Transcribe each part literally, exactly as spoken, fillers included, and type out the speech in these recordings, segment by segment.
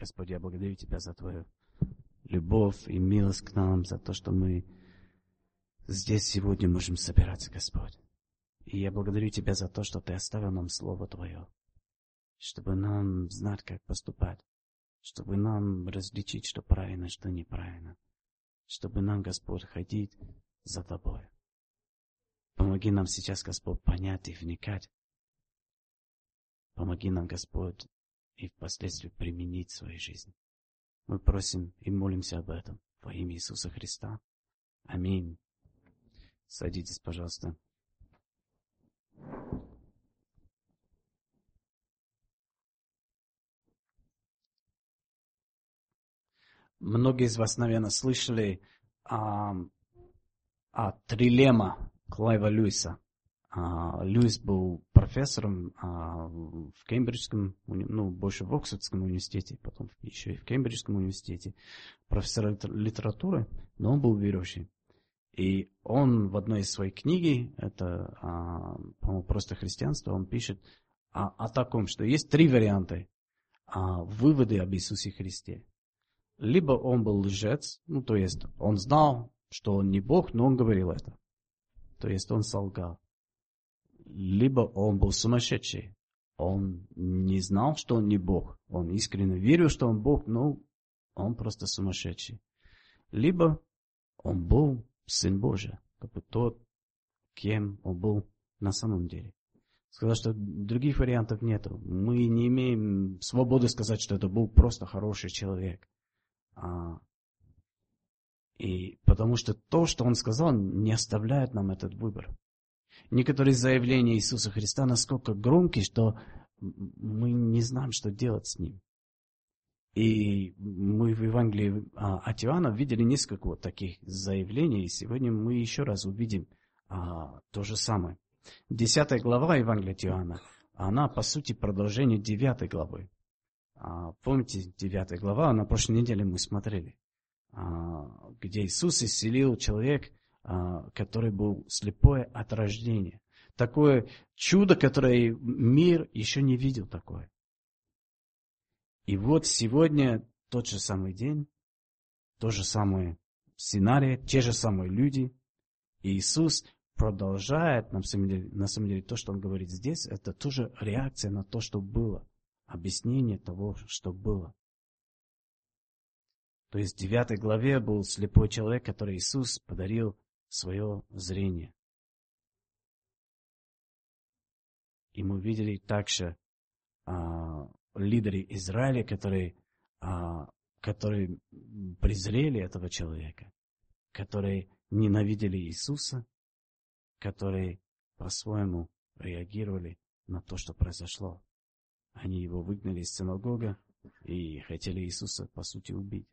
Господь, я благодарю Тебя за Твою любовь и милость к нам, за то, что мы здесь сегодня можем собираться, Господь. И я благодарю Тебя за то, что Ты оставил нам Слово Твое, чтобы нам знать, как поступать, чтобы нам различить, что правильно, что неправильно, чтобы нам, Господь, ходить за Тобой. Помоги нам сейчас, Господь, понять и вникать. Помоги нам, Господь, и впоследствии применить в своей жизни. Мы просим и молимся об этом во имя Иисуса Христа. Аминь. Садитесь, пожалуйста. Многие из вас, наверное, слышали о, о трилемма Клайва Льюиса. А, Льюис был профессором а, в Кембриджском, ну, больше в Оксфордском университете, потом еще и в Кембриджском университете, профессор литературы, но он был верующий. И он в одной из своих книг, это, а, по-моему, «Просто христианство», он пишет о, о таком, что есть три варианта а, выводы об Иисусе Христе. Либо он был лжец, ну, то есть он знал, что он не Бог, но он говорил это. То есть он солгал. Либо он был сумасшедший. Он не знал, что он не Бог. Он искренне верил, что он Бог, но он просто сумасшедший. Либо он был Сын Божий, как бы тот, кем он был на самом деле. Сказал, что других вариантов нету. Мы не имеем свободы сказать, что это был просто хороший человек. А, и потому что то, что он сказал, не оставляет нам этот выбор. Некоторые заявления Иисуса Христа насколько громкие, что мы не знаем, что делать с ним. И мы в Евангелии от Иоанна видели несколько вот таких заявлений, и сегодня мы еще раз увидим а, то же самое. Десятая глава Евангелия от Иоанна, она по сути продолжение девятой главы. А, помните, девятая глава, на прошлой неделе мы смотрели, а, где Иисус исцелил человека, который был слепой от рождения. Такое чудо, которое мир еще не видел такое. И вот сегодня тот же самый день, то же самое сценарий, те же самые люди. И Иисус продолжает, на самом деле, на самом деле то, что Он говорит здесь, это тоже реакция на то, что было. Объяснение того, что было. То есть в девятой главе был слепой человек, который Иисус подарил свое зрение. И мы видели также а, лидеры Израиля, которые, а, которые презрели этого человека, которые ненавидели Иисуса, которые по-своему реагировали на то, что произошло. Они его выгнали из синагоги и хотели Иисуса, по сути, убить.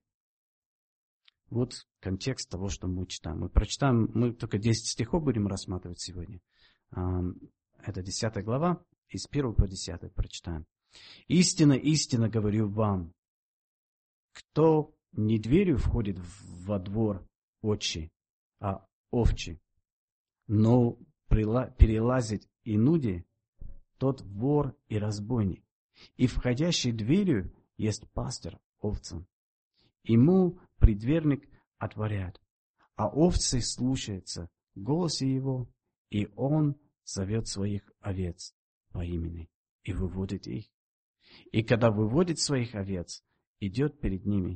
Вот контекст того, что мы читаем. Мы прочитаем, мы только десять стихов будем рассматривать сегодня. Это десятая глава, и с первого по десятый прочитаем. «Истинно, истинно говорю вам, кто не дверью входит во двор отчий, а овчий, но перелазит инуде, тот вор и разбойник. И входящий дверью есть пастырь овцам. Ему предверник отворяет, а овцы слушаются голоса его, и он зовет своих овец по имени и выводит их. И когда выводит своих овец, идет перед ними,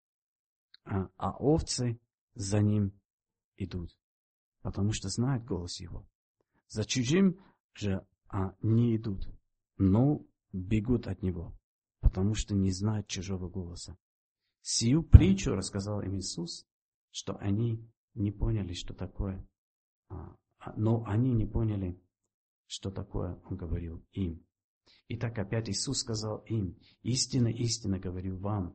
а, а овцы за ним идут, потому что знают голос его. За чужим же а, не идут, но бегут от него, потому что не знают чужого голоса. Сию притчу рассказал им Иисус, что они не поняли, что такое, но они не поняли, что такое Он говорил им. Итак, опять Иисус сказал им: истинно, истинно говорю вам,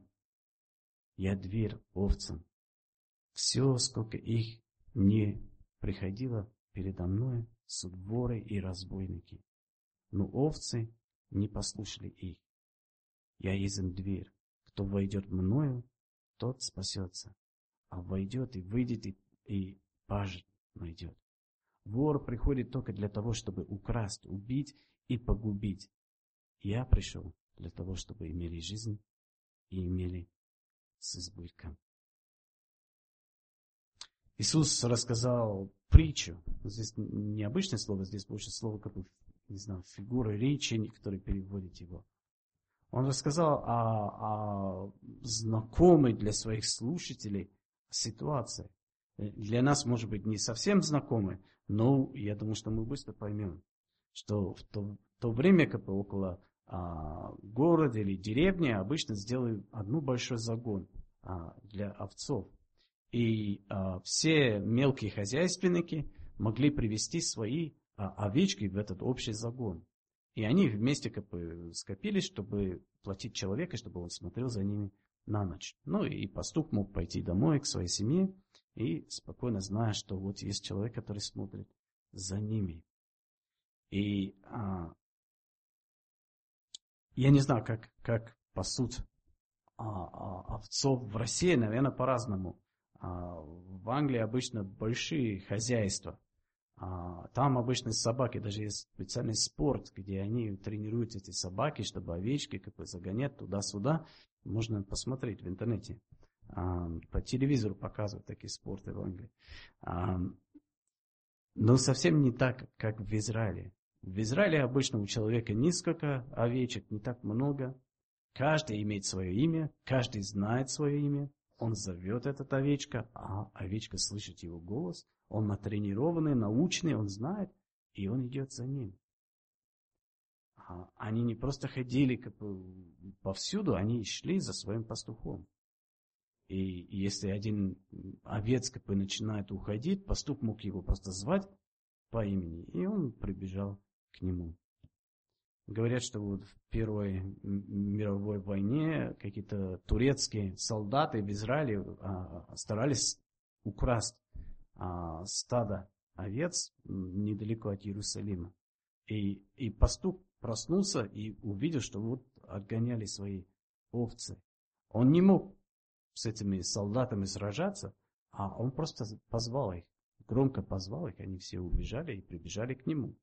я дверь овцам. Все, сколько их не приходило передо мной, суд воры и разбойники, но овцы не послушали их. Я есть дверь. Кто войдет мною, тот спасется, а войдет и выйдет и, и пажит найдет. Вор приходит только для того, чтобы украсть, убить и погубить. Я пришел для того, чтобы имели жизнь и имели с избытком. Иисус рассказал притчу. Здесь необычное слово, здесь больше слово, как бы, не знаю, фигура речи, некоторые переводят его. Он рассказал о, о знакомой для своих слушателей ситуации. Для нас, может быть, не совсем знакомой, но я думаю, что мы быстро поймем, что в то, в то время, как бы около а, города или деревни обычно сделают одну большой загон а, для овцов. И а, все мелкие хозяйственники могли привести свои а, овечки в этот общий загон. И они вместе как бы скопились, чтобы платить человека, чтобы он смотрел за ними на ночь. Ну и пастух мог пойти домой к своей семье и спокойно зная, что вот есть человек, который смотрит за ними. И а, я не знаю, как, как пасут а, а, овцов в России, наверное, по-разному. А, в Англии обычно большие хозяйства. А, там обычно собаки, даже есть специальный спорт, где они тренируют эти собаки, чтобы овечки как бы загонять туда-сюда. Можно посмотреть в интернете. А, по телевизору показывают такие спорты в Англии. А, но совсем не так, как в Израиле. В Израиле обычно у человека несколько овечек, не так много. Каждый имеет свое имя, каждый знает свое имя. Он зовет этот овечка, а овечка слышит его голос. Он натренированный, научный, он знает, и он идет за ним. А они не просто ходили как бы повсюду, они шли за своим пастухом. И если один овец как бы начинает уходить, пастух мог его просто звать по имени, и он прибежал к нему. Говорят, что вот в Первой мировой войне какие-то турецкие солдаты в Израиле а, старались украсть а, стадо овец недалеко от Иерусалима. И, и пастух проснулся и увидел, что вот отгоняли свои овцы. Он не мог с этими солдатами сражаться, а он просто позвал их, громко позвал их, они все убежали и прибежали к нему.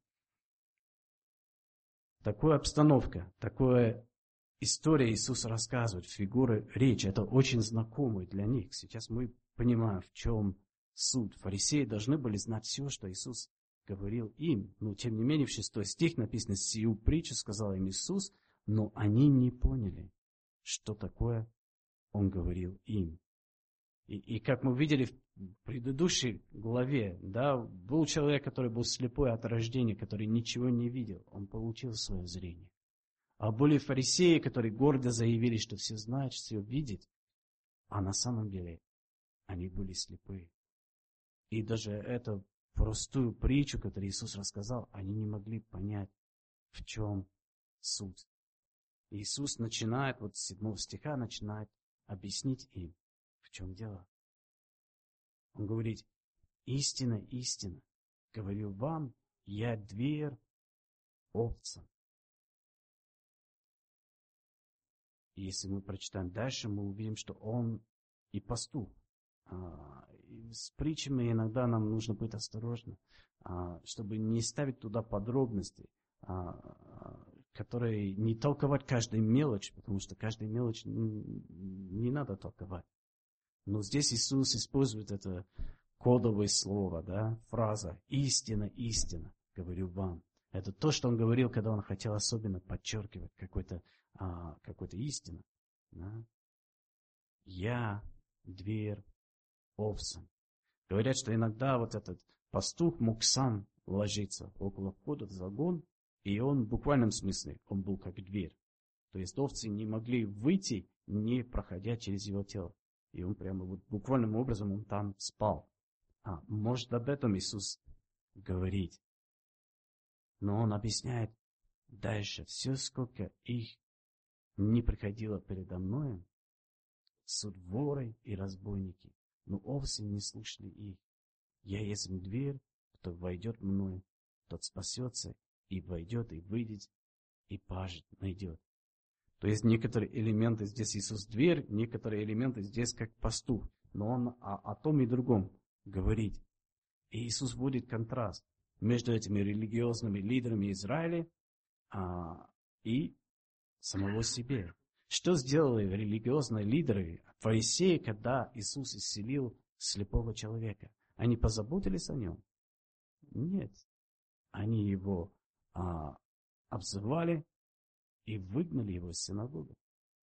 Такая обстановка, такая история Иисус рассказывает, фигуры речи, это очень знакомые для них. Сейчас мы понимаем, в чем суть. Фарисеи должны были знать все, что Иисус говорил им. Но тем не менее в шестой стих написано: «Сию притчу сказал им Иисус, но они не поняли, что такое Он говорил им». И, и как мы видели в предыдущей главе, да, был человек, который был слепой от рождения, который ничего не видел. Он получил свое зрение. А были фарисеи, которые гордо заявили, что все знают, все видят. А на самом деле они были слепые. И даже эту простую притчу, которую Иисус рассказал, они не могли понять, в чем суть. Иисус начинает, вот с седьмого стиха, начинает объяснить им, в чем дело. Он говорит: истина, истина, говорю вам, я дверь овцам. И если мы прочитаем дальше, мы увидим, что он и пастух. А, и с притчами иногда нам нужно быть осторожным, а, чтобы не ставить туда подробности, а, которые не толковать каждую мелочь, потому что каждую мелочь не, не надо толковать. Но здесь Иисус использует это кодовое слово, да, фраза «истина, истина, говорю вам». Это то, что он говорил, когда он хотел особенно подчеркивать какой-то, а, какой-то истину. Да? «Я дверь овцам». Говорят, что иногда вот этот пастух мог сам ложиться около входа в загон, и он в буквальном смысле, он был как дверь. То есть овцы не могли выйти, не проходя через его тело. И он прямо вот буквальным образом он там спал. А, может, об этом Иисус говорит. Но он объясняет дальше. Все, сколько их не приходило передо мною, суд воры и разбойники, но овцы не слушали их. Я есть дверь, кто войдет мною, тот спасется, и войдет, и выйдет, и пажить найдет. То есть некоторые элементы здесь Иисус дверь, некоторые элементы здесь как пастух. Но он о, о том и другом говорит. И Иисус вводит контраст между этими религиозными лидерами Израиля а, и самого себе. Что сделали религиозные лидеры, фарисеи, когда Иисус исцелил слепого человека? Они позаботились о нем? Нет. Они его а, обзывали и выгнали его из синагоги.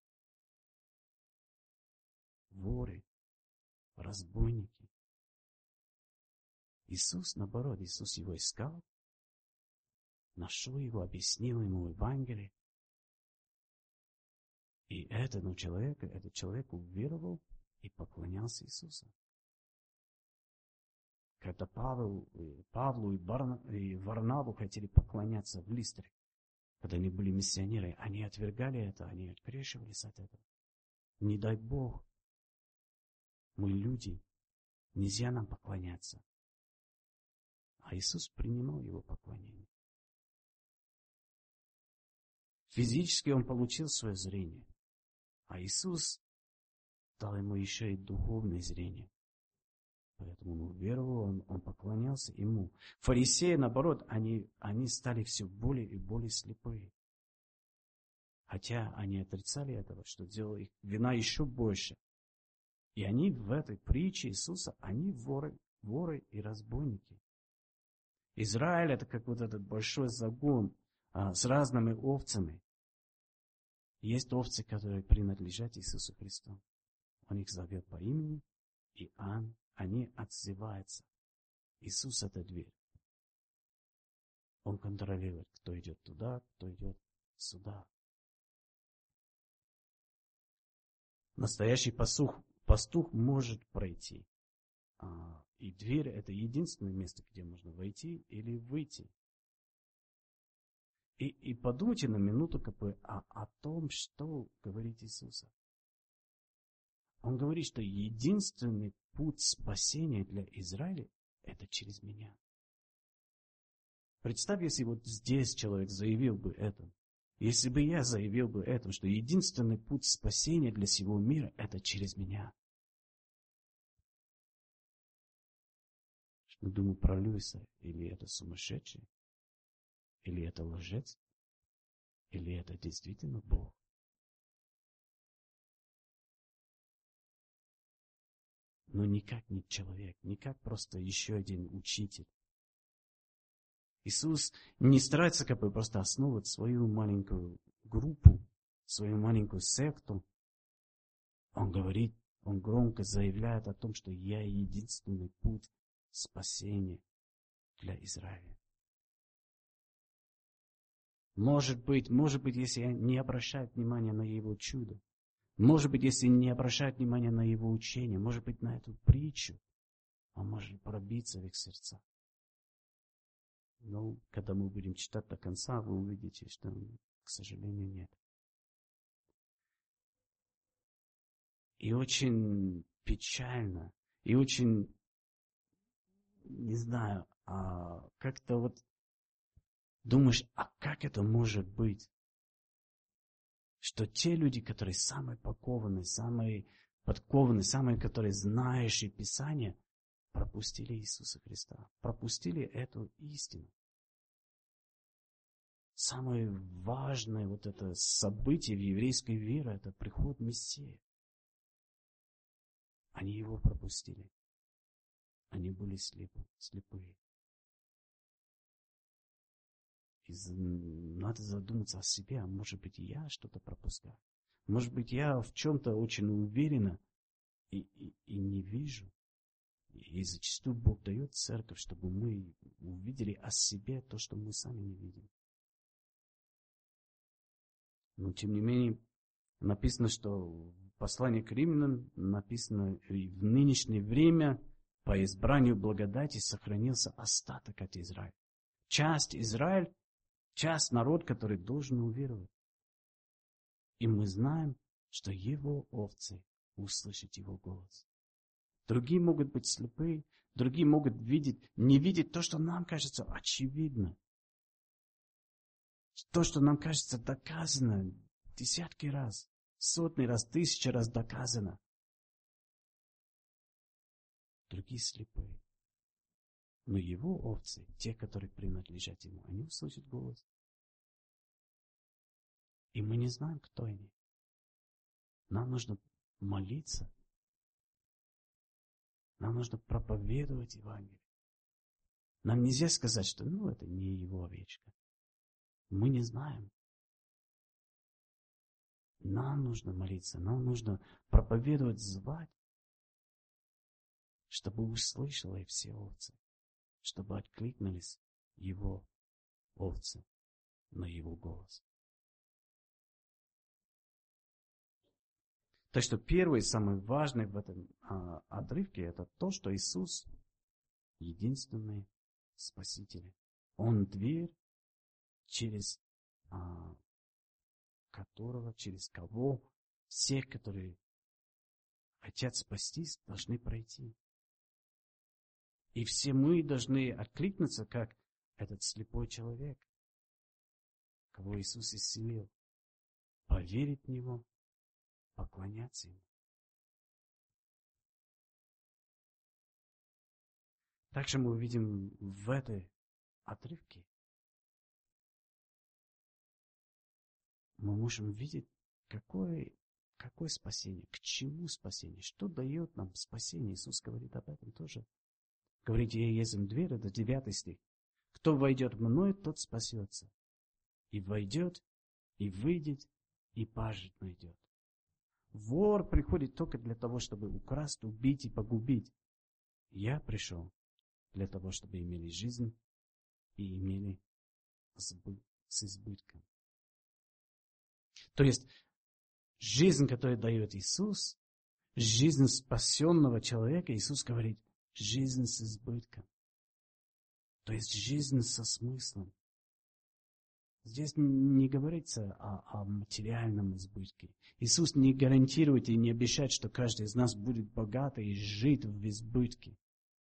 Воры, разбойники. Иисус, наоборот, Иисус его искал, нашел его, объяснил ему Евангелие. И этому человеку, этот человек уверовал и поклонялся Иисусу. Когда Павел, Павлу и, Барна, и Варнаву хотели поклоняться в Листре, когда они были миссионеры, они отвергали это, они открешивались от этого. Не дай Бог, мы люди, нельзя нам поклоняться. А Иисус принимал его поклонение. Физически он получил свое зрение, а Иисус дал ему еще и духовное зрение. Поэтому он уверовал, он, он поклонялся ему. Фарисеи, наоборот, они, они стали все более и более слепые. Хотя они отрицали этого, что делало их вина еще больше. И они в этой притче Иисуса, они воры, воры и разбойники. Израиль — это как вот этот большой загон а, с разными овцами. Есть овцы, которые принадлежат Иисусу Христу. Он их зовет по имени, и он, они отзываются. Иисус — это дверь. Он контролирует, кто идет туда, кто идет сюда. Настоящий пастух, пастух может пройти. А, и дверь — это единственное место, где можно войти или выйти. И, и подумайте на минуту как бы о, о том, что говорит Иисус. Он говорит, что единственный путь спасения для Израиля — это через меня. Представь, если вот здесь человек заявил бы это. Если бы я заявил бы это, что единственный путь спасения для всего мира — это через меня. Что думаю про Льюиса? Или это сумасшедший? Или это лжец? Или это действительно Бог? Но никак не человек, не как просто еще один учитель. Иисус не старается как бы просто основывать свою маленькую группу, свою маленькую секту. Он говорит, он громко заявляет о том, что я единственный путь спасения для Израиля. Может быть, может быть, если не обращают внимания на его чудо, может быть, если не обращают внимания на его учение, может быть, на эту притчу, он может пробиться в их сердца. Но когда мы будем читать до конца, вы увидите, что, к сожалению, нет. И очень печально, и очень, не знаю, а как-то вот думаешь, а как это может быть? Что те люди, которые самые пакованы, самые подкованные, самые, которые знающие Писание, пропустили Иисуса Христа, пропустили эту истину. Самое важное вот это событие в еврейской вере — это приход Мессии. Они его пропустили. Они были слепы, слепые. И надо задуматься о себе, а может быть, я что-то пропускаю. Может быть, я в чем-то очень уверена и, и, и не вижу. И зачастую Бог дает церковь, чтобы мы увидели о себе то, что мы сами не видим. Но, тем не менее, написано, что в послании к римлянам написано, в нынешнее время по избранию благодати сохранился остаток от Израиля. Часть Израиль, часть народ, который должен уверовать. И мы знаем, что его овцы услышат его голос. Другие могут быть слепы, другие могут видеть, не видеть то, что нам кажется очевидно. То, что нам кажется доказано десятки раз, сотни раз, тысячи раз доказано. Другие слепые. Но его овцы, те, которые принадлежат ему, они услышат голос. И мы не знаем, кто они. Нам нужно молиться. Нам нужно проповедовать Евангелие. Нам нельзя сказать, что ну это не его овечка. Мы не знаем. Нам нужно молиться, нам нужно проповедовать, звать, чтобы услышала и все овцы, чтобы откликнулись его овцы на его голос. Так что первый, самый важный в этом а, отрывке, это то, что Иисус единственный Спаситель. Он дверь, через а, которого, через кого все, которые хотят спастись, должны пройти. И все мы должны откликнуться, как этот слепой человек, кого Иисус исцелил, поверить в Него, поклоняться Ему. Также мы увидим в этой отрывке, мы можем видеть, какое, какое спасение, к чему спасение, что дает нам спасение. Иисус говорит об этом тоже. Говорите, я есть дверь, это девятый стих. Кто войдет в мной, тот спасется. И войдет, и выйдет, и пажить найдет. Вор приходит только для того, чтобы украсть, убить и погубить. Я пришел для того, чтобы имели жизнь и имели с избытком. То есть, жизнь, которую дает Иисус, жизнь спасенного человека, Иисус говорит, жизнь с избытком. То есть, жизнь со смыслом. Здесь не говорится о, о материальном избытке. Иисус не гарантирует и не обещает, что каждый из нас будет богат и жить в избытке.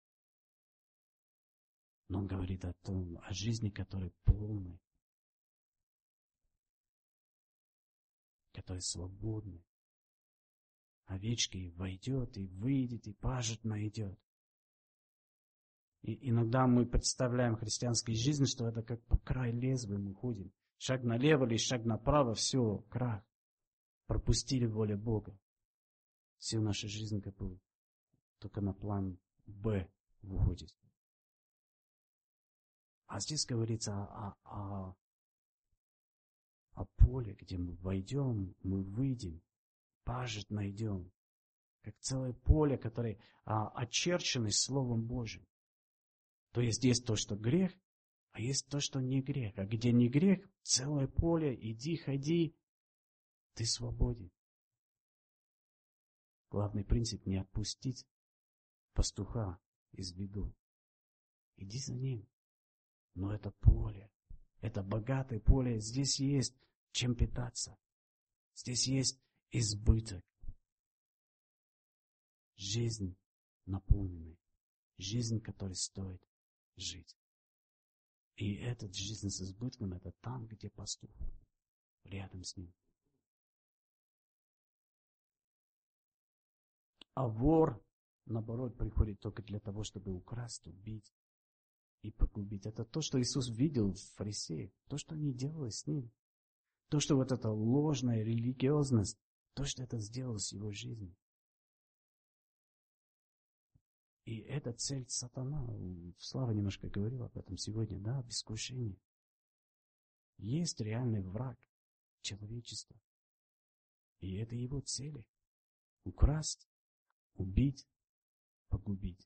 Но Он говорит о том, о жизни, которая полная, которая свободна. Овечки войдет и выйдет, и пажит найдет. И иногда мы представляем христианскую жизнь, что это как по краю лезвия мы ходим. Шаг налево или шаг направо, все, крах. Пропустили волю Бога. Все наша жизнь как бы только на план Б выходит. А здесь говорится о, о, о поле, где мы войдем, мы выйдем, пажить найдем. Как целое поле, которое а, очерчено Словом Божьим. То есть есть то, что грех, а есть то, что не грех. А где не грех, целое поле, иди, ходи, ты свободен. Главный принцип не отпустить пастуха из виду. Иди за ним. Но это поле, это богатое поле, здесь есть чем питаться. Здесь есть избыток. Жизнь наполненная. Жизнь, которой стоит жить. И эта жизнь с избытком, это там, где пастух. Рядом с ним. А вор, наоборот, приходит только для того, чтобы украсть, убить и погубить. Это то, что Иисус видел в фарисеях. То, что они делали с ним. То, что вот эта ложная религиозность, то, что это сделало с его жизнью. И это цель сатана. Слава немножко говорил об этом сегодня, да, об искушении. Есть реальный враг человечества. И это его цели. Украсть, убить, погубить.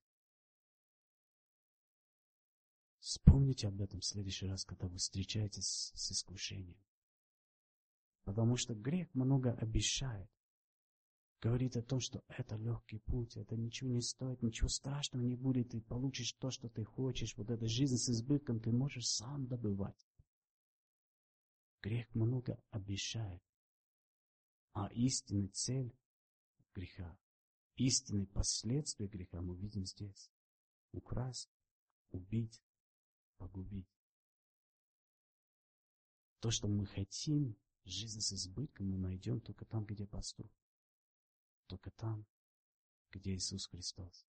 Вспомните об этом в следующий раз, когда вы встречаетесь с искушением. Потому что грех много обещает. Говорит о том, что это легкий путь, это ничего не стоит, ничего страшного не будет, ты получишь то, что ты хочешь, вот эта жизнь с избытком ты можешь сам добывать. Грех много обещает, а истинная цель греха, истинные последствия греха мы видим здесь. Украсть, убить, погубить. То, что мы хотим, жизнь с избытком мы найдем только там, где пастух. Только там, где Иисус Христос.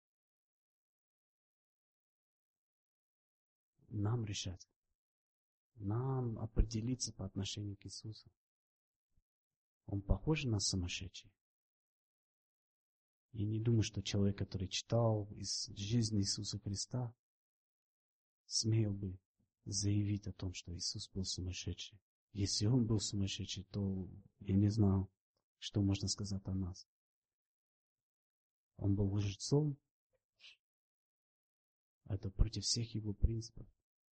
Нам решать, нам определиться по отношению к Иисусу. Он похож на сумасшедший? Я не думаю, что человек, который читал из жизни Иисуса Христа, смел бы заявить о том, что Иисус был сумасшедший. Если он был сумасшедший, то я не знаю, что можно сказать о нас. Он был лжецом. Это против всех его принципов.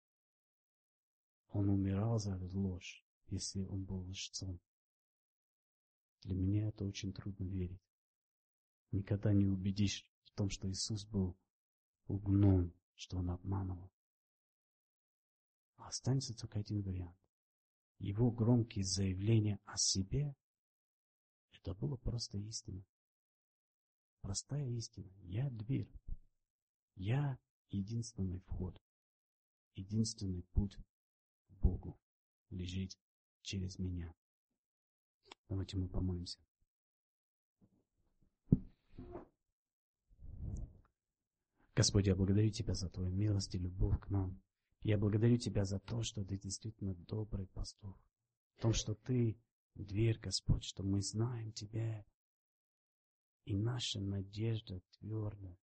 Он умирал за ложь, если он был лжецом. Для меня это очень трудно верить. Никогда не убедишь в том, что Иисус был лгуном, что он обманывал. Останется только один вариант. Его громкие заявления о себе, это было просто истина. Простая истина. Я дверь. Я единственный вход. Единственный путь к Богу лежит через меня. Давайте мы помолимся. Господи, я благодарю Тебя за Твою милость и любовь к нам. Я благодарю Тебя за то, что Ты действительно добрый пастух. В том, что Ты дверь, Господь, что мы знаем Тебя. И наша надежда тверда.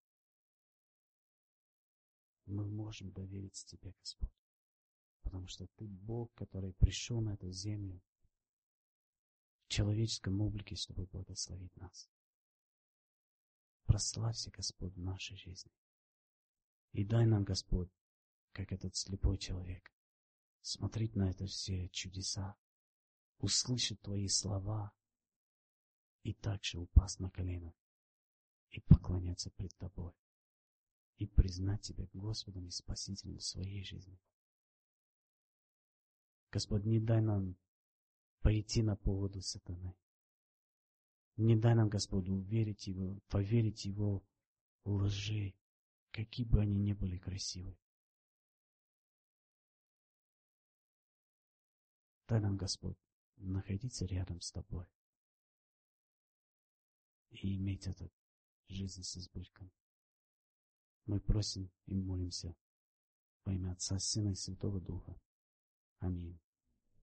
Мы можем довериться Тебе, Господь. Потому что Ты Бог, который пришел на эту землю в человеческом облике, чтобы благословить нас. Прославься, Господь, в нашей жизни. И дай нам, Господь, как этот слепой человек, смотреть на это все чудеса, услышать Твои слова и также упасть на колено и поклоняться пред Тобой и признать Тебя Господом и Спасителем в своей жизни. Господь, не дай нам пойти на поводу сатаны. Не дай нам, Господь, уверить Его, поверить Его лжи, какие бы они ни были красивы. Дай нам, Господь, находиться рядом с Тобой и иметь эту жизнь с избытком. Мы просим и молимся во имя Отца, Сына и Святого Духа. Аминь.